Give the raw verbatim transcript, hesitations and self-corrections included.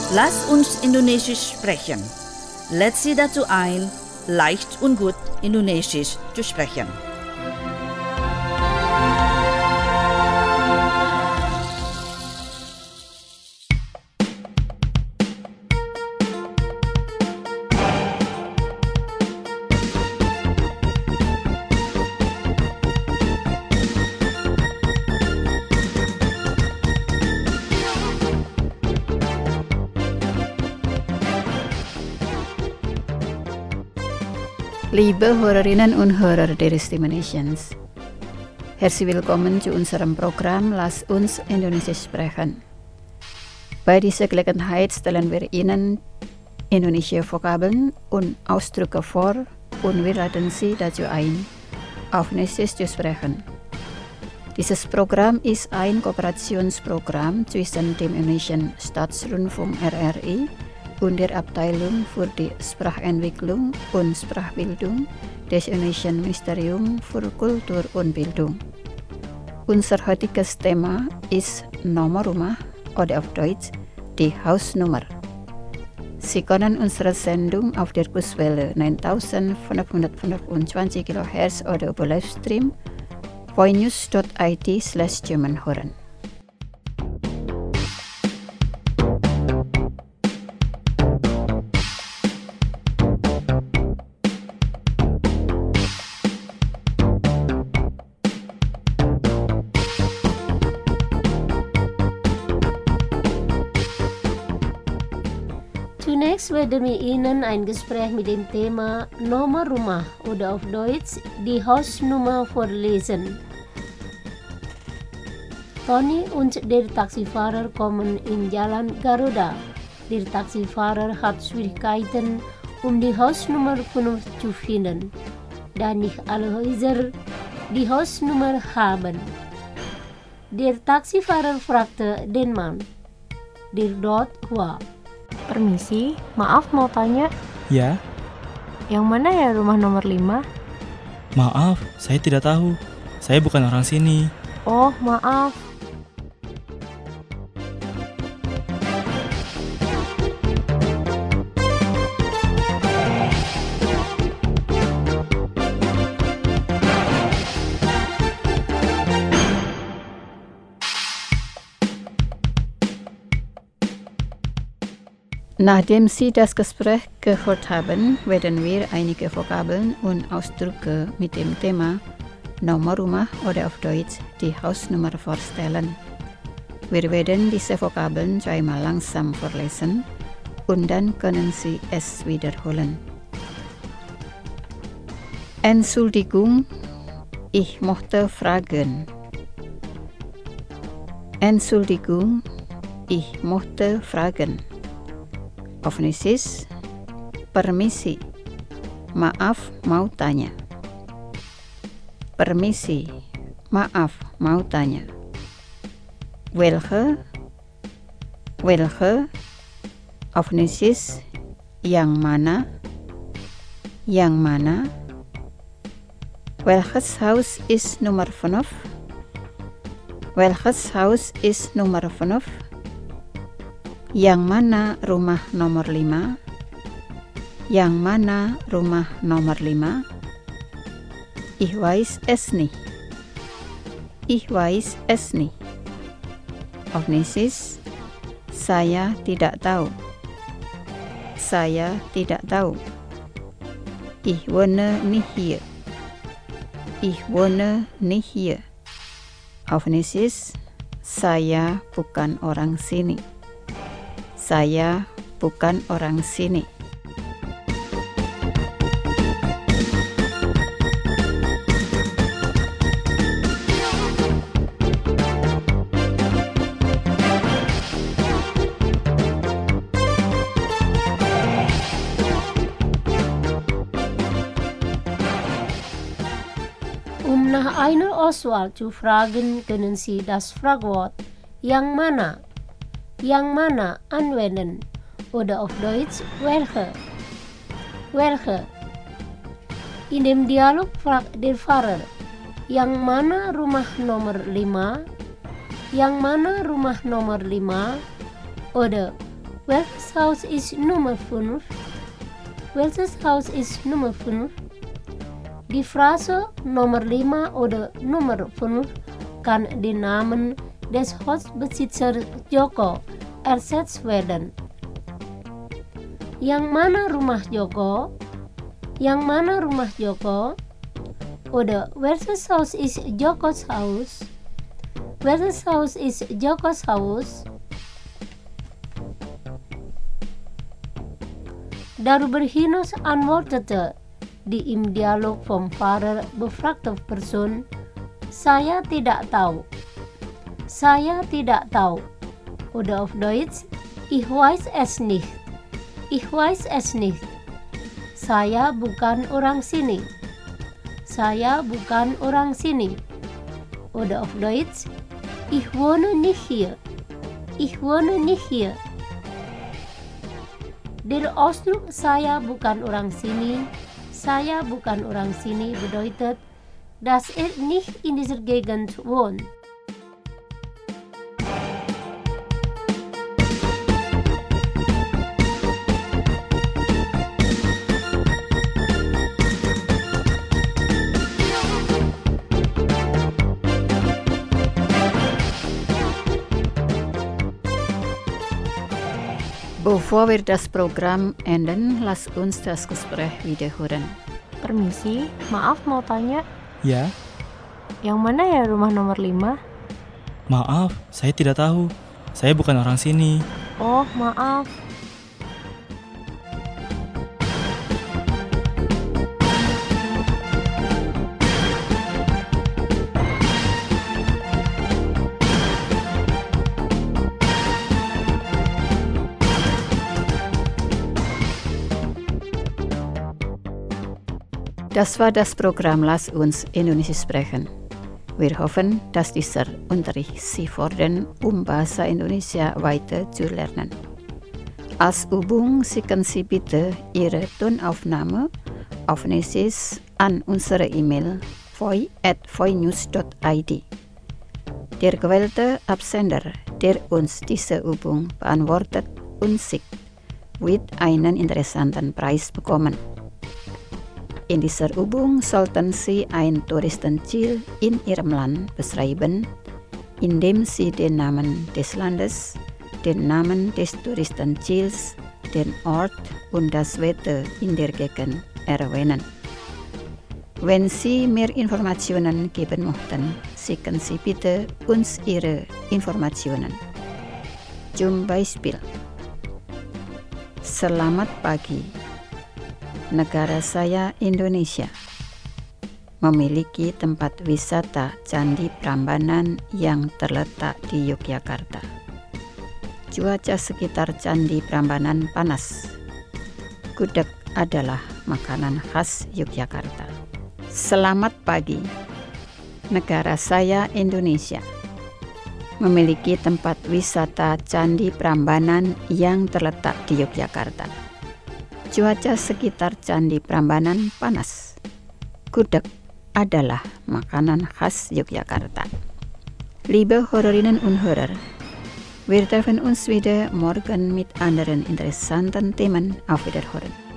Lass uns Indonesisch sprechen. Let's Sie dazu ein, leicht und gut Indonesisch zu sprechen. Liebe Hörerinnen und Hörer der Stimme-Nations, herzlich willkommen zu unserem Programm Lass uns Indonesisch sprechen. Bei dieser Gelegenheit stellen wir Ihnen indische Vokabeln und Ausdrücke vor und wir laden Sie dazu ein, auf Indonesisch zu sprechen. Dieses Programm ist ein Kooperationsprogramm zwischen dem Indonesischen Staatsrundfunk R R I und der Abteilung für die Sprachentwicklung und Sprachbildung des Indonesischen Ministeriums für Kultur und Bildung. Unser heutiges Thema ist Nomor Rumah oder auf Deutsch die Hausnummer. Sie können unsere Sendung auf der Kurswelle neuntausendfünfhundertfünfundzwanzig Kilohertz oder über Livestream voinews dot I T slash German hören. Zunächst werden wir Ihnen ein Gespräch mit dem Thema Nomor Rumah oder auf Deutsch die Hausnummer vorlesen. Tony und der Taxifahrer kommen in Jalan Garuda. Der Taxifahrer hat Schwierigkeiten, um die Hausnummer fünf zu finden, da nicht alle Häuser die Hausnummer haben. Der Taxifahrer fragte den Mann, der dort war. Permisi, maaf mau tanya, Ya, yang mana ya rumah nomor lima? maaf, saya tidak tahu. Saya bukan orang sini. Oh, maaf. Nachdem Sie das Gespräch gehört haben, werden wir einige Vokabeln und Ausdrücke mit dem Thema Nomor Rumah oder auf Deutsch die Hausnummer vorstellen. Wir werden diese Vokabeln zweimal langsam vorlesen und dann können Sie es wiederholen. Entschuldigung, ich möchte fragen. Entschuldigung, ich möchte fragen. Auf Indonesisch, permisi, maaf mau tanya. Permisi, maaf mau tanya. Welke, welke, auf Indonesisch, yang mana, yang mana. Welches Haus ist Nummer fünf? Welches Haus ist Nummer fünf? Yang mana rumah nomor lima? Yang mana rumah nomor lima? Ich weiß es nicht. Ich weiß es nicht. Auf Indonesisch, saya tidak tahu. Saya tidak tahu. Ich wohne nicht hier. Ich wohne nicht hier. Auf Indonesisch, saya bukan orang sini. Saya bukan orang sini. Um nach einer Auswahl zu fragen, können Sie das Fragwort yang mana, yang mana anwenden oder auf Deutsch welche. Welche. In dem Dialog fragt der Fahrer, yang mana rumah nomor lima, yang mana rumah nomor lima, oder Welches Haus ist Nummer fünf? Welches Haus ist Nummer fünf? Die Phrase Nummer lima oder Nummer fünf kann den Namen des Hausbesitzers Joko ersetzt werden. Yang mana rumah Joko? Yang mana rumah Joko? Oder welches Haus ist Jokos Haus? Welches Haus ist Jokos Haus? Darüber hinaus antwortete die im Dialog vom Fahrer befragte Person, saya tidak tahu. Saya tidak tahu. Oder auf Deutsch, ich weiß es nicht. Ich weiß es nicht. Saya bukan orang sini. Saya bukan orang sini. Oder auf Deutsch, ich wohne nicht hier. Ich wohne nicht hier. Der Ausdruck saya bukan orang sini, saya bukan orang sini bedeutet, dass er nicht in dieser Gegend wohnt. Bevor wir das Programm enden, lass uns das Gespräch wiederholen. Permisi, maaf mau tanya, Ya, yang mana ya rumah nomor lima? maaf, saya tidak tahu. Saya bukan orang sini. Oh, maaf. Das war das Programm Lass uns Indonesisch sprechen. Wir hoffen, dass dieser Unterricht Sie fordern, um Bahasa Indonesia weiter zu lernen. Als Übung schicken Sie bitte Ihre Tonaufnahme auf Indonesisch an unsere E-Mail voi at voinews dot i d. Der gewählte Absender, der uns diese Übung beantwortet und schickt, wird einen interessanten Preis bekommen. In dieser Übung sollten Sie ein Touristenziel in Ihrem Land beschreiben, indem Sie den Namen des Landes, den Namen des Touristenziels, den Ort und das Wetter in der Gegend erwähnen. Wenn Sie mehr Informationen geben möchten, schicken Sie bitte uns Ihre Informationen. Zum Beispiel: Selamat pagi. Negara saya Indonesia memiliki tempat wisata Candi Prambanan yang terletak di Yogyakarta. Cuaca sekitar Candi Prambanan panas. Gudeg adalah makanan khas Yogyakarta. Selamat pagi. Negara saya Indonesia memiliki tempat wisata Candi Prambanan yang terletak di Yogyakarta. Cuaca sekitar Candi Prambanan panas. Gudeg adalah makanan khas Yogyakarta. Liebe Hörerinnen und Hörer, wir treffen uns wieder morgen mit anderen interessanten Themen. Auf Wiederhören.